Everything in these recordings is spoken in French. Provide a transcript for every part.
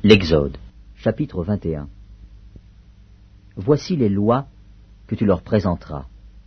L'Exode, chapitre 21. Voici les lois que tu leur présenteras.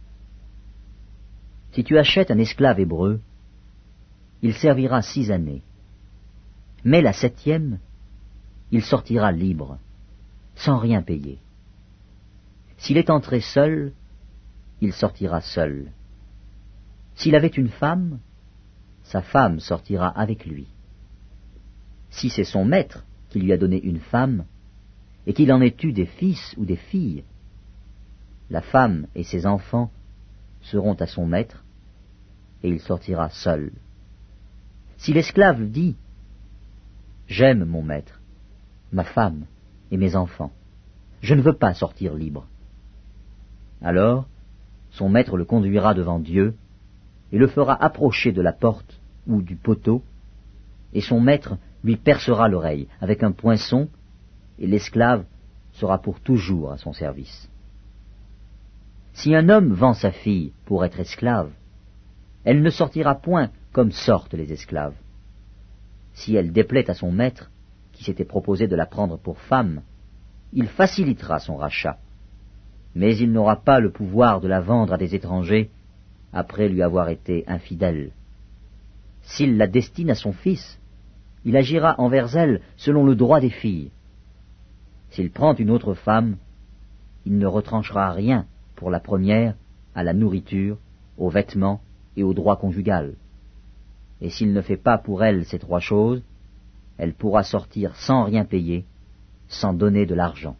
Si tu achètes un esclave hébreu, il servira 6 années. Mais la 7e, il sortira libre, sans rien payer. S'il est entré seul, il sortira seul. S'il avait une femme, sa femme sortira avec lui. Si c'est son maître qui lui a donné une femme, et qu'il en ait eu des fils ou des filles, la femme et ses enfants seront à son maître, et il sortira seul. Si l'esclave dit « J'aime mon maître, ma femme et mes enfants, je ne veux pas sortir libre », alors son maître le conduira devant Dieu, et le fera approcher de la porte ou du poteau, et son maître lui percera l'oreille avec un poinçon, et l'esclave sera pour toujours à son service. Si un homme vend sa fille pour être esclave, elle ne sortira point comme sortent les esclaves. Si elle déplaît à son maître, qui s'était proposé de la prendre pour femme, il facilitera son rachat, mais il n'aura pas le pouvoir de la vendre à des étrangers après lui avoir été infidèle. S'il la destine à son fils, il agira envers elle selon le droit des filles. S'il prend une autre femme, il ne retranchera rien pour la première à la nourriture, aux vêtements et au droit conjugal. Et s'il ne fait pas pour elle ces 3 choses, elle pourra sortir sans rien payer, sans donner de l'argent.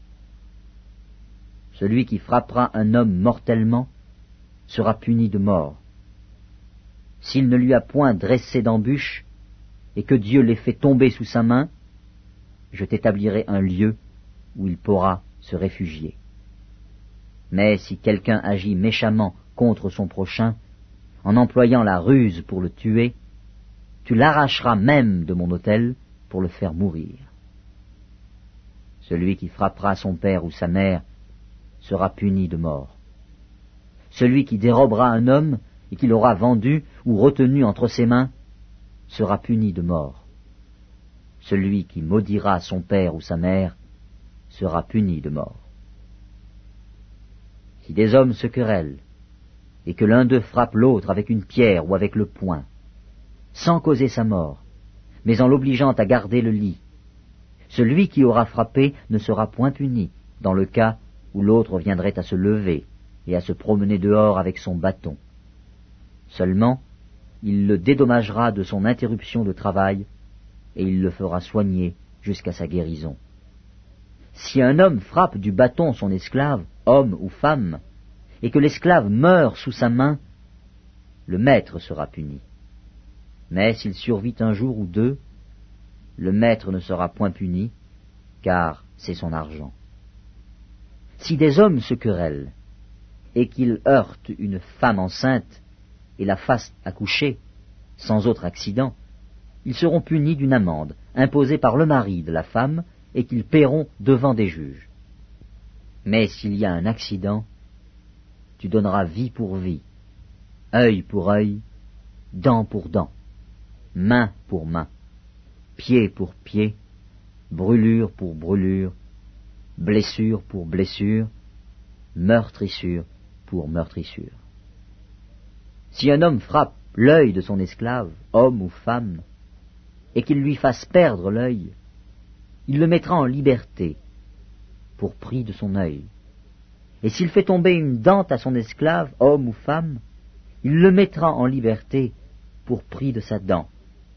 Celui qui frappera un homme mortellement sera puni de mort. S'il ne lui a point dressé d'embûche, et que Dieu l'ait fait tomber sous sa main, je t'établirai un lieu où il pourra se réfugier. Mais si quelqu'un agit méchamment contre son prochain, en employant la ruse pour le tuer, tu l'arracheras même de mon autel pour le faire mourir. Celui qui frappera son père ou sa mère sera puni de mort. Celui qui dérobera un homme et qui l'aura vendu ou retenu entre ses mains sera puni de mort. Celui qui maudira son père ou sa mère sera puni de mort. Si des hommes se querellent, et que l'un d'eux frappe l'autre avec une pierre ou avec le poing, sans causer sa mort, mais en l'obligeant à garder le lit, celui qui aura frappé ne sera point puni, dans le cas où l'autre viendrait à se lever et à se promener dehors avec son bâton. Seulement, il le dédommagera de son interruption de travail, et il le fera soigner jusqu'à sa guérison. Si un homme frappe du bâton son esclave, homme ou femme, et que l'esclave meurt sous sa main, le maître sera puni. Mais s'il survit un jour ou 2, le maître ne sera point puni, car c'est son argent. Si des hommes se querellent, et qu'ils heurtent une femme enceinte, et la fassent accoucher, sans autre accident, ils seront punis d'une amende imposée par le mari de la femme et qu'ils paieront devant des juges. Mais s'il y a un accident, tu donneras vie pour vie, œil pour œil, dent pour dent, main pour main, pied pour pied, brûlure pour brûlure, blessure pour blessure, meurtrissure pour meurtrissure. Si un homme frappe l'œil de son esclave, homme ou femme, et qu'il lui fasse perdre l'œil, il le mettra en liberté, pour prix de son œil. Et s'il fait tomber une dent à son esclave, homme ou femme, il le mettra en liberté, pour prix de sa dent.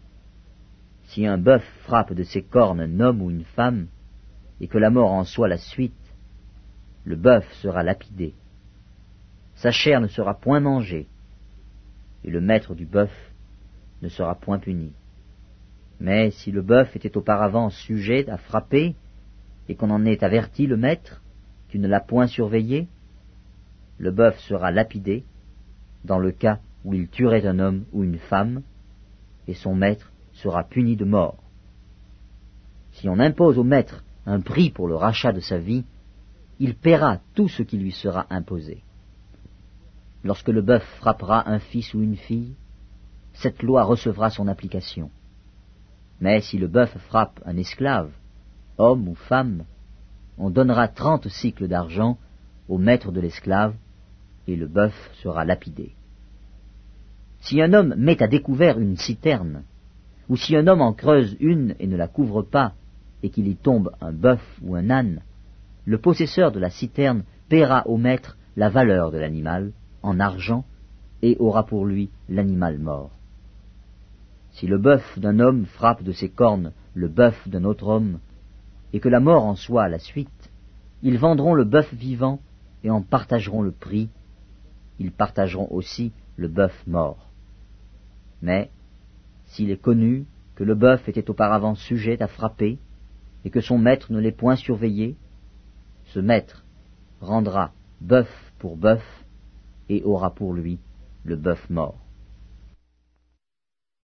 Si un bœuf frappe de ses cornes un homme ou une femme, et que la mort en soit la suite, le bœuf sera lapidé. Sa chair ne sera point mangée, et le maître du bœuf ne sera point puni. Mais si le bœuf était auparavant sujet à frapper, et qu'on en ait averti le maître, tu ne l'as point surveillé, le bœuf sera lapidé, dans le cas où il tuerait un homme ou une femme, et son maître sera puni de mort. Si on impose au maître un prix pour le rachat de sa vie, il paiera tout ce qui lui sera imposé. Lorsque le bœuf frappera un fils ou une fille, cette loi recevra son application. Mais si le bœuf frappe un esclave, homme ou femme, on donnera 30 cycles d'argent au maître de l'esclave, et le bœuf sera lapidé. Si un homme met à découvert une citerne, ou si un homme en creuse une et ne la couvre pas, et qu'il y tombe un bœuf ou un âne, le possesseur de la citerne paiera au maître la valeur de l'animal, en argent, et aura pour lui l'animal mort. Si le bœuf d'un homme frappe de ses cornes le bœuf d'un autre homme, et que la mort en soit la suite, ils vendront le bœuf vivant et en partageront le prix, ils partageront aussi le bœuf mort. Mais, s'il est connu que le bœuf était auparavant sujet à frapper, et que son maître ne l'ait point surveillé, ce maître rendra bœuf pour bœuf, et aura pour lui le bœuf mort.